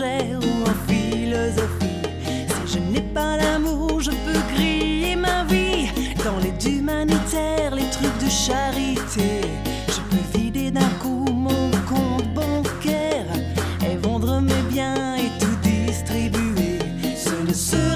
étrangère ou en philosophie. Si je n'ai pas l'amour, je peux griller ma vie dans l'aide humanitaire, les trucs de charité. Je peux vider d'un coup mon compte bancaire et vendre mes biens et tout distribuer. Ce ne sera